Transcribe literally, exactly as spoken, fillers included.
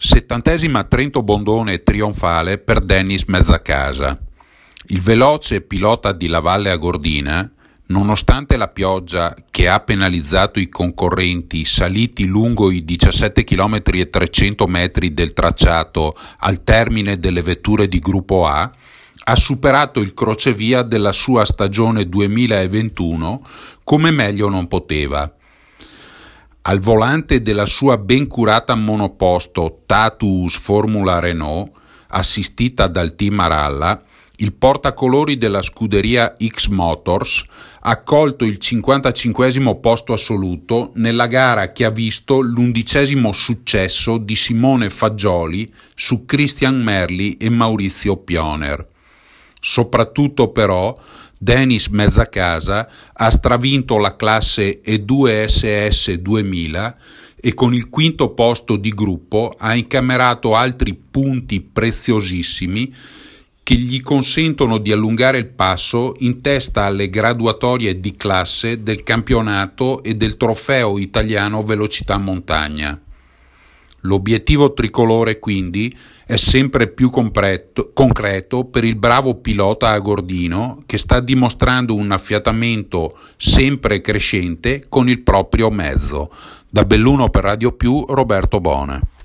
Settantesima Trento Bondone trionfale per Dennis Mezzacasa. Il veloce pilota di La Valle Agordina, nonostante la pioggia che ha penalizzato i concorrenti saliti lungo i diciassette chilometri e trecento metri del tracciato al termine delle vetture di Gruppo A, ha superato il crocevia della sua stagione duemilaventuno come meglio non poteva. Al volante della sua ben curata monoposto Tatuus Formula Renault, assistita dal team Aralla, il portacolori della scuderia X Motors ha colto il cinquantacinquesimo posto assoluto nella gara che ha visto l'undicesimo successo di Simone Fagioli su Christian Merli e Maurizio Pioner. Soprattutto però Dennis Mezzacasa ha stravinto la classe E due S S duemila e con il quinto posto di gruppo ha incamerato altri punti preziosissimi che gli consentono di allungare il passo in testa alle graduatorie di classe del campionato e del trofeo italiano velocità montagna. L'obiettivo tricolore quindi è sempre più completo, concreto per il bravo pilota agordino che sta dimostrando un affiatamento sempre crescente con il proprio mezzo. Da Belluno per Radio Più, Roberto Bona.